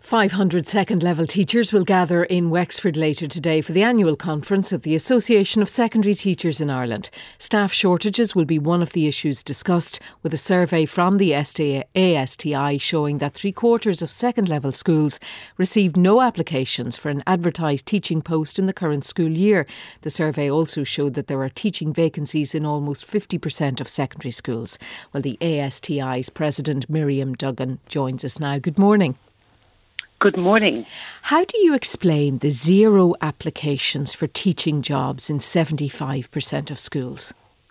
500 second-level teachers will gather in Wexford later today for the annual conference of the Association of Secondary Teachers in Ireland. Staff shortages will be one of the issues discussed, with a survey from the ASTI showing that three-quarters of second-level schools received no applications for an advertised teaching post in the current school year. The survey also showed that there are teaching vacancies in almost 50% of secondary schools. Well, the ASTI's president, Miriam Duggan, joins us now. Good morning. Good morning. How do you explain the zero applications for teaching jobs in 75% of schools?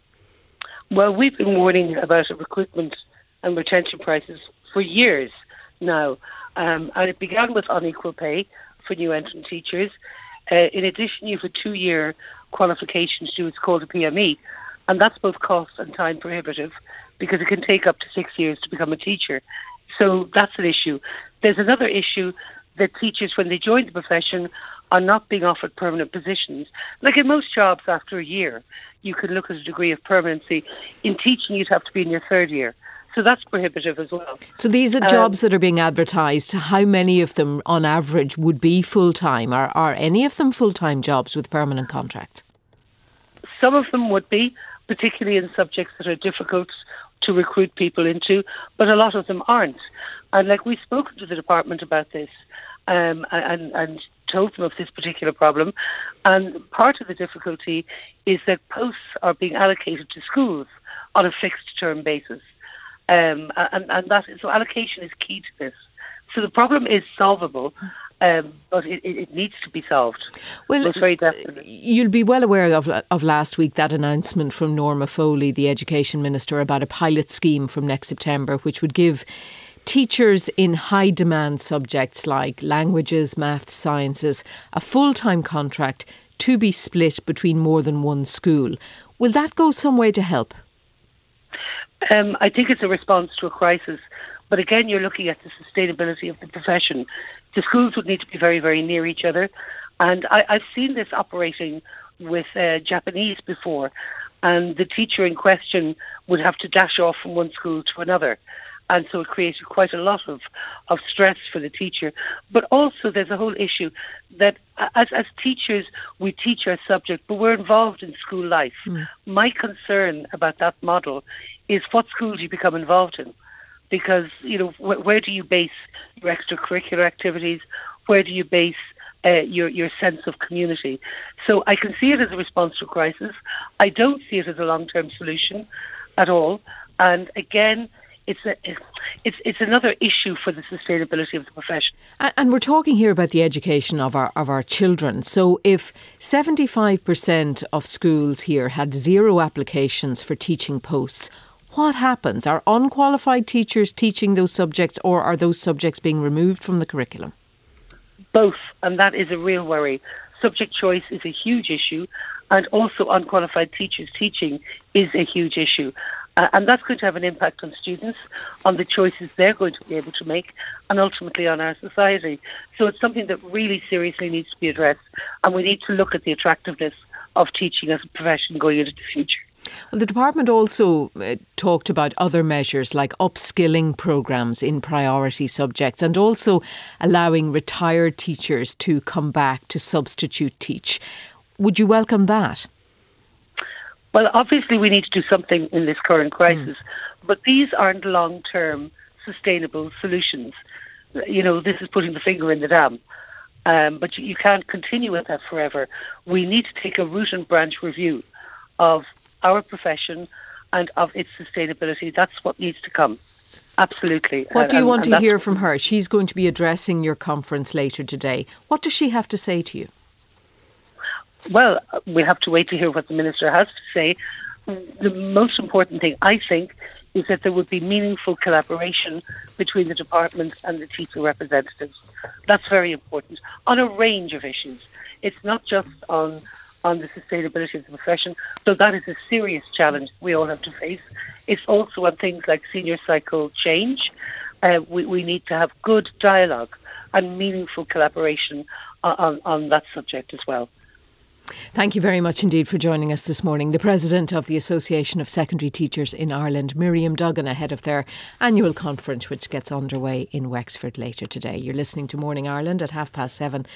Well, we've been warning about recruitment and retention prices for years now. And it began with unequal pay for new entrant teachers. In addition, you have a 2-year qualification to do what's called a PME. And that's both cost and time prohibitive because it can take up to 6 years to become a teacher. So that's an issue. There's another issue that teachers, when they join the profession, are not being offered permanent positions. Like in most jobs, after a year, you could look at a degree of permanency. In teaching, you'd have to be in your 3rd year. So that's prohibitive as well. So these are jobs that are being advertised. How many of them, on average, would be full-time? Are any of them full-time jobs with permanent contracts? Some of them would be, particularly in subjects that are difficult to recruit people into, but a lot of them aren't. And we've spoken to the department about this and told them of this particular problem. And part of the difficulty is that posts are being allocated to schools on a fixed term basis. And so allocation is key to this. So the problem is solvable. But it needs to be solved. Well, very definitely. You'll be well aware of last week that announcement from Norma Foley, the Education Minister, about a pilot scheme from next September, which would give teachers in high demand subjects like languages, maths, sciences, a full-time contract to be split between more than one school. Will that go some way to help? I think it's a response to a crisis. But again, you're looking at the sustainability of the profession. The schools would need to be very, very near each other. And I've seen this operating with Japanese before. And the teacher in question would have to dash off from one school to another. And so it created quite a lot of stress for the teacher. But also there's a whole issue that as teachers, we teach our subject, but we're involved in school life. My concern about that model is what schools you become involved in. Because, where do you base your extracurricular activities? Where do you base your sense of community? So I can see it as a response to a crisis. I don't see it as a long-term solution at all. And again, it's another issue for the sustainability of the profession. And we're talking here about the education of our children. So if 75% of schools here had zero applications for teaching posts, what happens? Are unqualified teachers teaching those subjects, or are those subjects being removed from the curriculum? Both, and that is a real worry. Subject choice is a huge issue, and also unqualified teachers teaching is a huge issue. And that's going to have an impact on students, on the choices they're going to be able to make, and ultimately on our society. So it's something that really seriously needs to be addressed, and we need to look at the attractiveness of teaching as a profession going into the future. Well, the department also talked about other measures like upskilling programmes in priority subjects and also allowing retired teachers to come back to substitute teach. Would you welcome that? Well, obviously we need to do something in this current crisis, but these aren't long-term sustainable solutions. This is putting the finger in the dam. But you can't continue with that forever. We need to take a root and branch review of our profession and of its sustainability. That's what needs to come. Absolutely. What do you want to hear from her? She's going to be addressing your conference later today. What does she have to say to you? Well, we'll have to wait to hear what the Minister has to say. The most important thing, I think, is that there would be meaningful collaboration between the department and the teacher representatives. That's very important on a range of issues. It's not just on the sustainability of the profession, so that is a serious challenge we all have to face. It's also on things like senior cycle change. We need to have good dialogue and meaningful collaboration on that subject as well. Thank you very much indeed for joining us this morning. The President of the Association of Secondary Teachers in Ireland, Miriam Duggan, ahead of their annual conference which gets underway in Wexford later today. You're listening to Morning Ireland at 7:30.